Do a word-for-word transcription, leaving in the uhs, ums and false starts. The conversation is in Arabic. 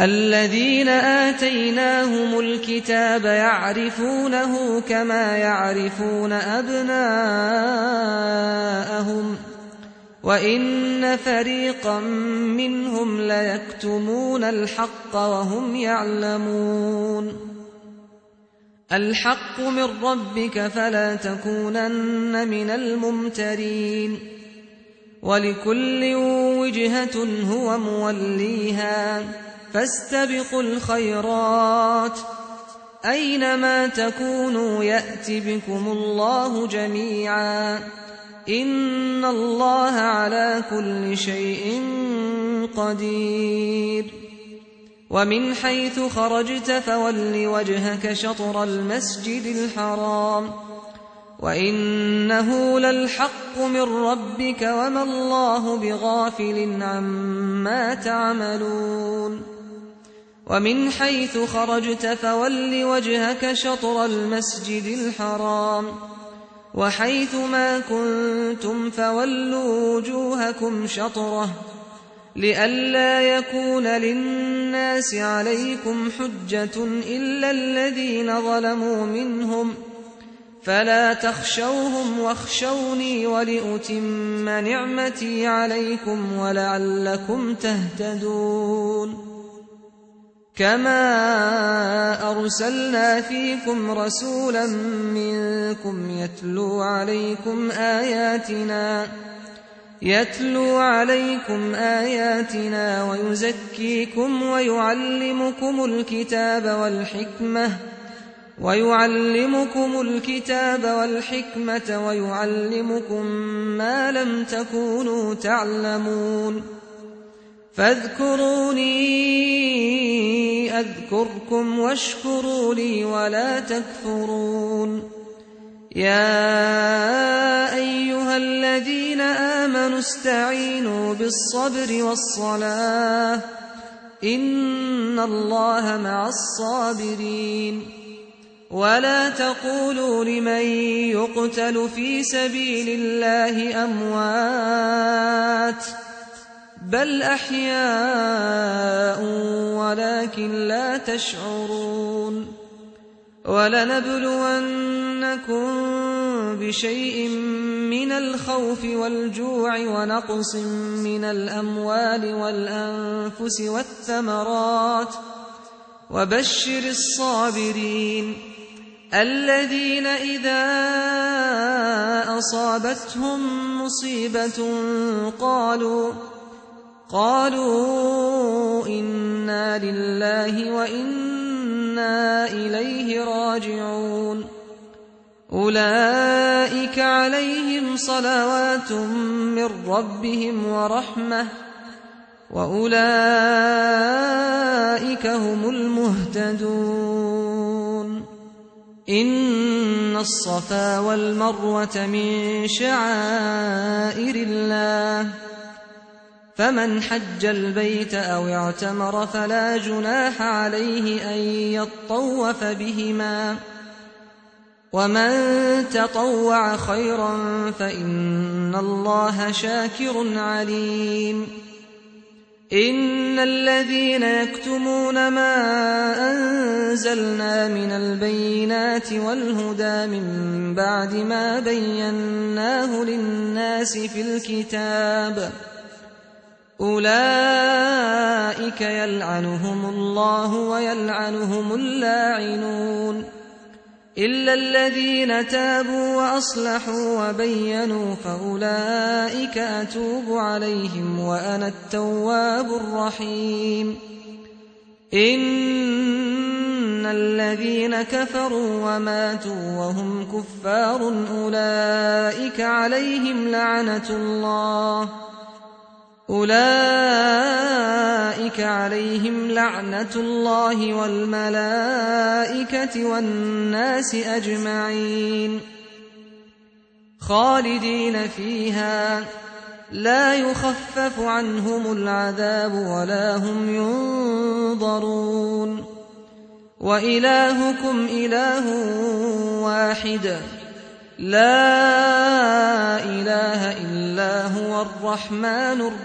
الذين آتيناهم الكتاب يعرفونه كما يعرفون أبناءهم وإن فريقا منهم ليكتمون الحق وهم يعلمون. الحق من ربك فلا تكونن من الممترين. ولكل وجهة هو موليها فاستبقوا الخيرات أينما تكونوا يأت بكم الله جميعا إن الله على كل شيء قدير. ومن حيث خرجت فول وجهك شطر المسجد الحرام وإنه للحق من ربك وما الله بغافل عما تعملون. ومن حيث خرجت فول وجهك شطر المسجد الحرام وحيث ما كنتم فولوا وجوهكم شطره لئلا يكون للناس عليكم حجة إلا الذين ظلموا منهم فلا تخشوهم واخشوني ولأتم نعمتي عليكم ولعلكم تهتدون. كما أرسلنا فيكم رسولا منكم يتلو عليكم آياتنا يتلو عليكم آياتنا ويزكيكم ويعلمكم الكتاب والحكمة ويعلمكم الكتاب والحكمة ويعلمكم ما لم تكونوا تعلمون. فاذكروني أذكركم واشكروا لي ولا تكفرون. يا أيها الذين آمنوا استعينوا بالصبر والصلاة إن الله مع الصابرين. ولا تقولوا لمن يقتل في سبيل الله أموات بل أحياء ولكن لا تشعرون. ولنبلونكم بشيء من الخوف والجوع ونقص من الأموال والأنفس والثمرات وبشر الصابرين الذين إذا أصابتهم مصيبة قالوا قالوا إنا لله وإنا إليه راجعون. أولئك عليهم صلوات من ربهم ورحمة وأولئك هم المهتدون. إن الصفا والمروة من شعائر الله فمن حج البيت أو اعتمر فلا جناح عليه أن يطوف بهما ومن تطوع خيرا فإن الله شاكر عليم. إن الذين يكتمون ما أنزلنا من البينات والهدى من بعد ما بيناه للناس في الكتاب أولئك يلعنهم الله ويلعنهم اللاعنون إلا الذين تابوا وأصلحوا وبينوا فأولئك أتوب عليهم وأنا التواب الرحيم. إن الذين كفروا وماتوا وهم كفار أولئك عليهم لعنة الله أولئك عليهم لعنة الله والملائكة والناس أجمعين خالدين فيها لا يخفف عنهم العذاب ولا هم ينظرون. وإلهكم إله واحد لا إله إلا هو الرحمن الرحيم